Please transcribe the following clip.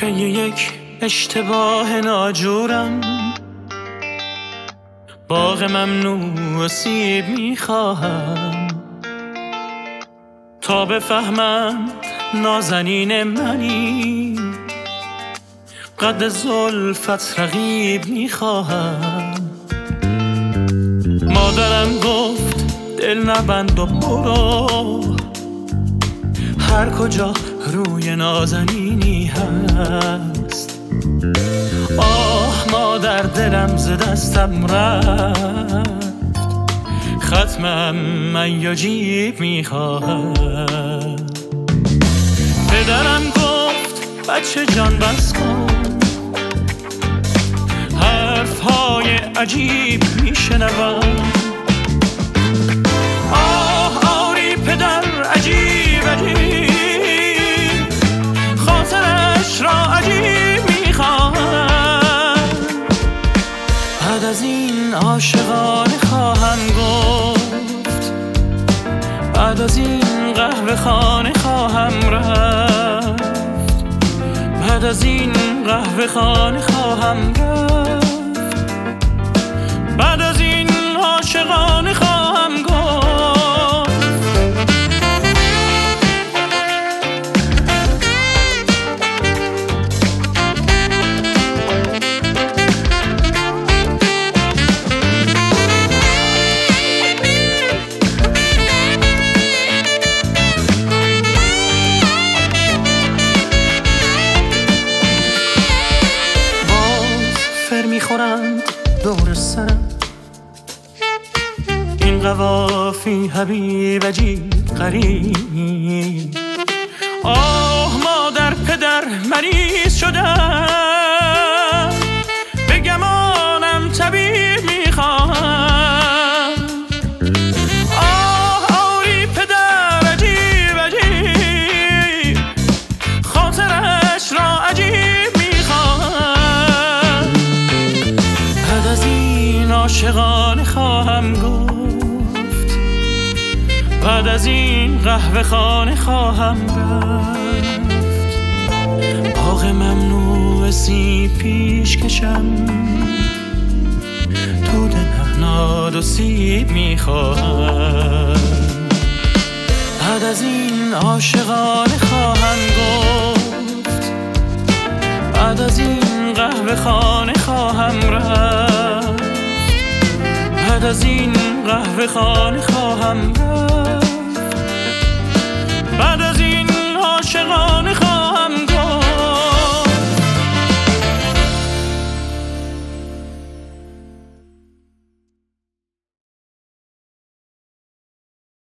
پی یک اشتباه ناجورم، باغ ممنوع سیب میخواهم تا بفهمم نازنین منی، قد زلفت رقیب میخواهم. مادرم گفت دل نبند و برو، هر کجا روی نازنینی هست. آه مادر دلم ز دستم رفت، ختمم من یا جیب میخواهم. پدرم گفت بچه جان بس کن، حرفهای عجیب میشنوم. آه آری پدر عجیب عجیب، خاطرش را عجیب میخواهم. بعد از این عاشقانه خواهم گفت، بعد از این قهوه خانه خواهم رفت، بعد از این قهوه خانه خواهم رفت، بعد از این عاشقانه خواهم گفت. میخورند دور سرم این قوافی حبیب عجیب غریب. آه مادر پدر مریض شدم، به گمانم طبیب میخواهم. آه آری پدر عجیب عجیب، خاطرش را عجیب میخواهم. بعد از این عاشقانه خواهم گفت، بعد از این قهوه خانه خواهم رفت، باغ ممنوع سیب پیش کشم، دود نعناد و سیب میخواهم. بعد از این عاشقانه خواهم گفت، بعد از این قهوه خانه خواهم رفت، بعد از این قهوه خانه خواهم رفت،